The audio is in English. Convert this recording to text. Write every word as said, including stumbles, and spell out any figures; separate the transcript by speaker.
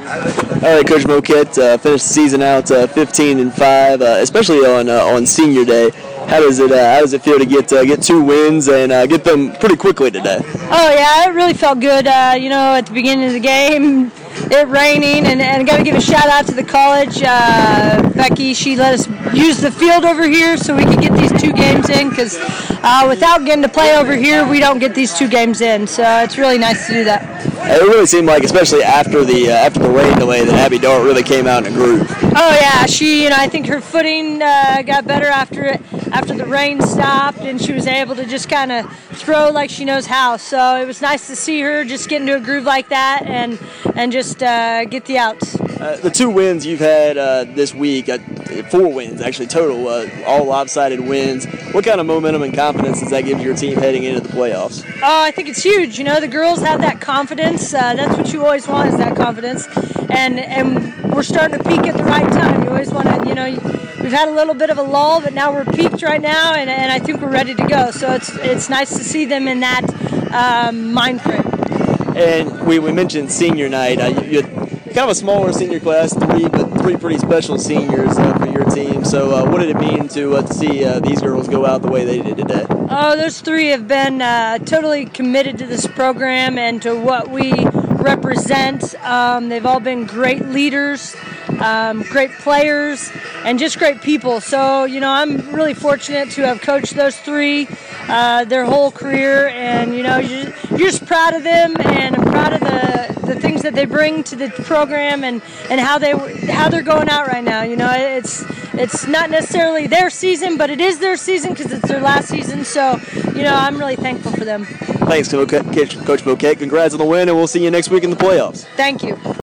Speaker 1: All right, Coach Moquette, uh, finished the season out uh, fifteen and five, uh, especially on uh, on Senior Day. How does it uh, How does it feel to get uh, get two wins and uh, get them pretty quickly today?
Speaker 2: Oh yeah, it really felt good. Uh, you know, at the beginning of the game, it raining, and, and I got to give a shout out to the college. Uh, Becky, she let us use the field over here so we could get these two games in. Because uh, without getting to play over here, we don't get these two games in. So it's really nice to do that.
Speaker 1: It really seemed like, especially after the uh, after the rain delay, that Abby Dart really came out in a groove.
Speaker 2: Oh yeah, she, you know, I think her footing uh, got better after it, after the rain stopped, and she was able to just kind of throw like she knows how. So it was nice to see her just get into a groove like that and and just uh, get the outs.
Speaker 1: Uh, the two wins you've had uh, this week, uh, four wins actually total, uh, all lopsided wins. What kind of momentum and confidence does that give your team heading into the playoffs?
Speaker 2: Oh, I think it's huge. You know, the girls have that confidence. Uh, that's what you always want, is that confidence. And and we're starting to peak at the right time. You always want to, you know, we've had a little bit of a lull, but now we're peaked right now, and, and I think we're ready to go. So it's it's nice to see them in that um, mind frame.
Speaker 1: And we, we mentioned senior night. Uh, you, you kind of a smaller senior class, three, but three pretty special seniors uh, for your team. So uh, what did it mean to uh, to see uh, these girls go out the way they did today?
Speaker 2: Oh, those three have been uh, totally committed to this program and to what we represent. Um, they've all been great leaders, um, great players, and just great people. So, you know, I'm really fortunate to have coached those three uh, their whole career, and, you know, you're, you're just proud of them, and I'm proud of the, the things that they bring to the program and, and how, they, how they're going out right now. You know, it's it's not necessarily their season, but it is their season because it's their last season. So, you know, I'm really thankful for them.
Speaker 1: Thanks, Coach Moquette. Congrats on the win, and we'll see you next week in the playoffs.
Speaker 2: Thank you.